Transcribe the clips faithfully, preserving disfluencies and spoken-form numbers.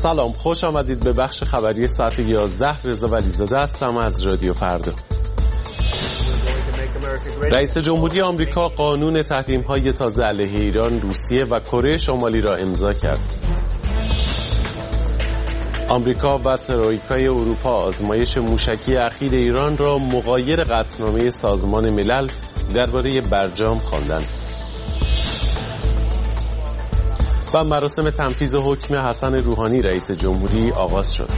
سلام، خوش آمدید به بخش خبری ساعت یازده. رضا ولیزاده هستم از رادیو فردا. رئیس جمهوری آمریکا قانون تحریم‌های تازه علیه ایران، روسیه و کره شمالی را امضا کرد. آمریکا و ترویکای اروپا آزمایش موشکی اخیر ایران را مغایر قطعنامه سازمان ملل درباره برجام خواندند. و مراسم تنفیذ حکم حسن روحانی رئیس جمهوری آغاز شد.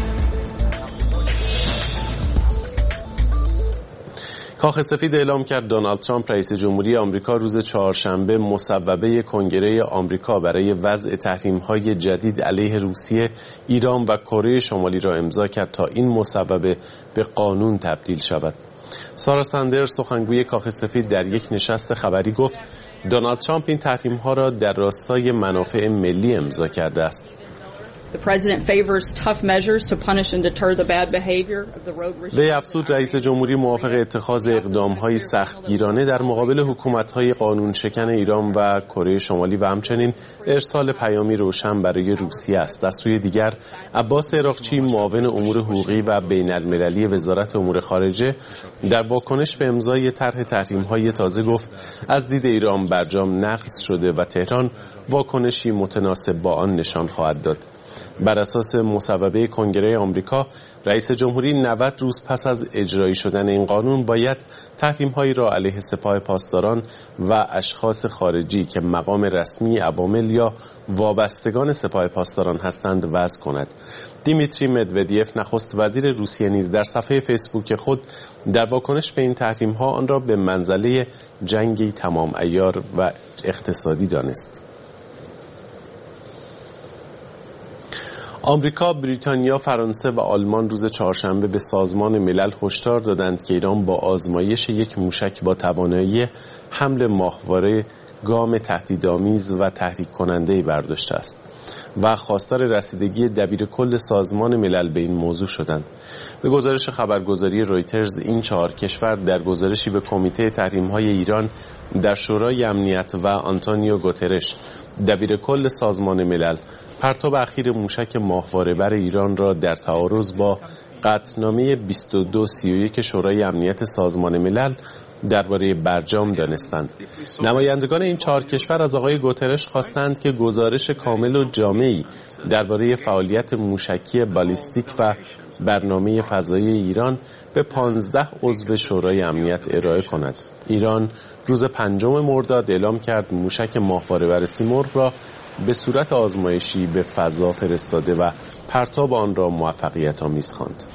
کاخ سفید اعلام کرد دونالد ترامپ رئیس جمهوری آمریکا روز چهارشنبه مصوبه کنگره آمریکا برای وضع تحریم‌های جدید علیه روسیه، ایران و کره شمالی را امضا کرد تا این مصوبه به قانون تبدیل شود. سارا ساندرز، سخنگوی کاخ سفید، در یک نشست خبری گفت دونالد ترامپ این تحریم‌ها را در راستای منافع ملی امضا کرده است. وی افزود رئیس جمهوری موافق اتخاذ اقدام‌های سختگیرانه در مقابل حکومت‌های قانون شکن ایران و کره شمالی و همچنین ارسال پیامی روشن برای روسیه است. از سوی دیگر عباس عراقچی، معاون امور حقوقی و بین‌المللی وزارت امور خارجه، در واکنش به امضای طرح تحریم‌های تازه گفت از دید ایران برجام نقض شده و تهران واکنشی متناسب با آن نشان خواهد داد. بر اساس مصوبه کنگره آمریکا، رئیس جمهوری نود روز پس از اجرایی شدن این قانون باید تحریم‌هایی را علیه سپاه پاسداران و اشخاص خارجی که مقام رسمی عوامل یا وابستگان سپاه پاسداران هستند وضع کند. دیمیتری مدودیف، نخست وزیر روسیه، نیز در صفحه فیسبوک خود در واکنش به این تحریم‌ها آن را به منزله جنگی تمام عیار و اقتصادی دانست. آمریکا، بریتانیا، فرانسه و آلمان روز چهارشنبه به سازمان ملل هشدار دادند که ایران با آزمایش یک موشک با توانایی حمل ماهواره گام تهدیدآمیز و تحریک کننده‌ای برداشته است و خواستار رسیدگی دبیر کل سازمان ملل به این موضوع شدند. به گزارش خبرگزاری رویترز، این چهار کشور در گزارشی به کمیته تحریم‌های ایران در شورای امنیت و آنتونیو گوترش، دبیر کل سازمان ملل، پرتاب اخیر موشک ماهواره‌بر ایران را در تعارض با قطعنامه بیست و دو سی و یک شورای امنیت سازمان ملل درباره برجام دانستند. نمایندگان این چهار کشور از آقای گوترش خواستند که گزارش کامل و جامعی درباره فعالیت موشکی بالیستیک و برنامه فضایی ایران به پانزده عضو شورای امنیت ارائه کند. ایران روز پنجم مرداد اعلام کرد موشک ماهواره‌بر سیمرغ را به صورت آزمایشی به فضا فرستاده و پرتاب آن را موفقیت آمیز خواند.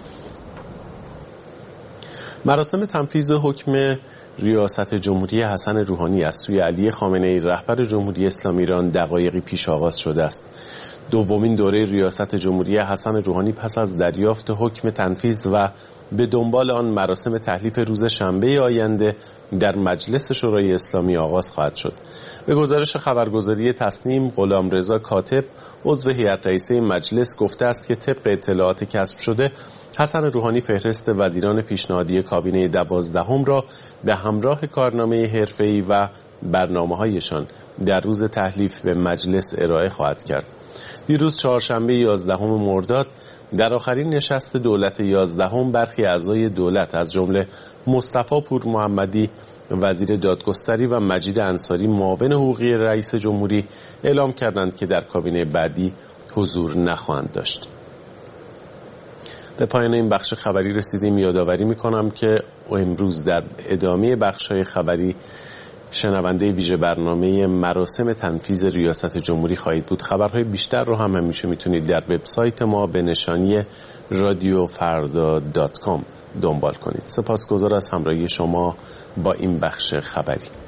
مراسم تنفیذ حکم ریاست جمهوری حسن روحانی از سوی علی خامنه‌ای، رهبر جمهوری اسلامی ایران، دقایقی پیش آغاز شده است. دومین دوره ریاست جمهوری حسن روحانی پس از دریافت حکم تنفیذ و به دنبال آن مراسم تحلیف روز شنبه آینده در مجلس شورای اسلامی آغاز خواهد شد. به گزارش خبرگزاری تصنیم، غلامرضا کاتب، عضو هیئت رئیسه مجلس، گفته است که طبق اطلاعات کسب شده حسن روحانی فهرست وزیران پیشنهادی کابینه دوازدهم را به همراه کارنامه حرفه‌ای و برنامه‌هایشان در روز تحلیف به مجلس ارائه خواهد کرد. دیروز چهارشنبه یازدهم مرداد در آخرین نشست دولت یازدهم برخی اعضای دولت از جمله مصطفی پور محمدی وزیر دادگستری و مجید انصاری معاون حقوقی رئیس جمهوری اعلام کردند که در کابینه بعدی حضور نخواهند داشت. به پایان این بخش خبری رسیدیم. یادآوری می‌کنم که امروز در ادامه بخش‌های خبری شنونده ویژه برنامه مراسم تنفیذ ریاست جمهوری خواهید بود. خبرهای بیشتر رو هم همیشه میتونید در وبسایت ما به نشانی رادیو فردا دات کام دنبال کنید. سپاسگزار از همراهی شما با این بخش خبری.